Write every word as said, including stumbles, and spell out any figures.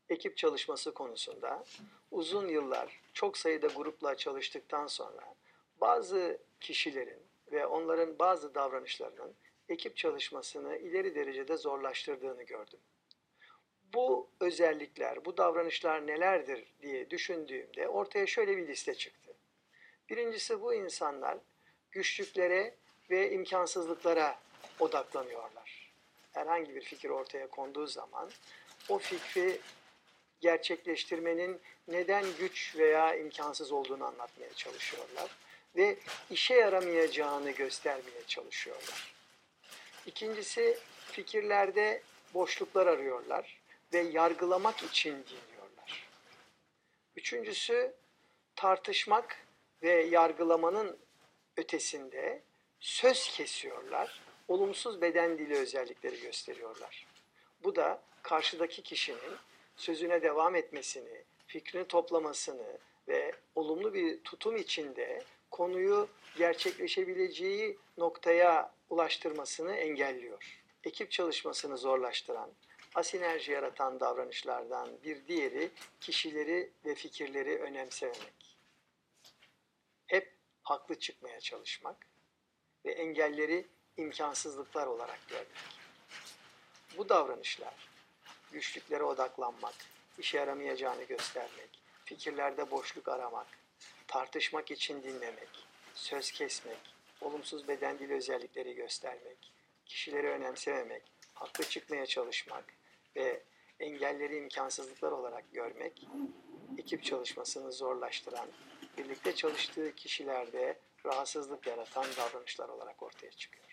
ekip çalışması konusunda uzun yıllar çok sayıda grupla çalıştıktan sonra bazı kişilerin ve onların bazı davranışlarının ekip çalışmasını ileri derecede zorlaştırdığını gördüm. Bu özellikler, bu davranışlar nelerdir diye düşündüğümde ortaya şöyle bir liste çıktı. Birincisi, bu insanlar güçlüklere ve imkansızlıklara odaklanıyorlar. Herhangi bir fikir ortaya konduğu zaman o fikri gerçekleştirmenin neden güç veya imkansız olduğunu anlatmaya çalışıyorlar ve işe yaramayacağını göstermeye çalışıyorlar. İkincisi, fikirlerde boşluklar arıyorlar ve yargılamak için dinliyorlar. Üçüncüsü, tartışmak ve yargılamanın ötesinde söz kesiyorlar, olumsuz beden dili özellikleri gösteriyorlar. Bu da karşıdaki kişinin sözüne devam etmesini, fikrini toplamasını ve olumlu bir tutum içinde konuyu gerçekleşebileceği noktaya ulaştırmasını engelliyor. Ekip çalışmasını zorlaştıran, asinerji yaratan davranışlardan bir diğeri kişileri ve fikirleri önemsememek. Hep haklı çıkmaya çalışmak ve engelleri imkansızlıklar olarak görmek. Bu davranışlar, güçlüklere odaklanmak, işe yaramayacağını göstermek, fikirlerde boşluk aramak, tartışmak için dinlemek, söz kesmek, olumsuz beden dili özellikleri göstermek, kişileri önemsememek, haklı çıkmaya çalışmak ve engelleri imkansızlıklar olarak görmek, ekip çalışmasını zorlaştıran, birlikte çalıştığı kişilerde rahatsızlık yaratan davranışlar olarak ortaya çıkıyor.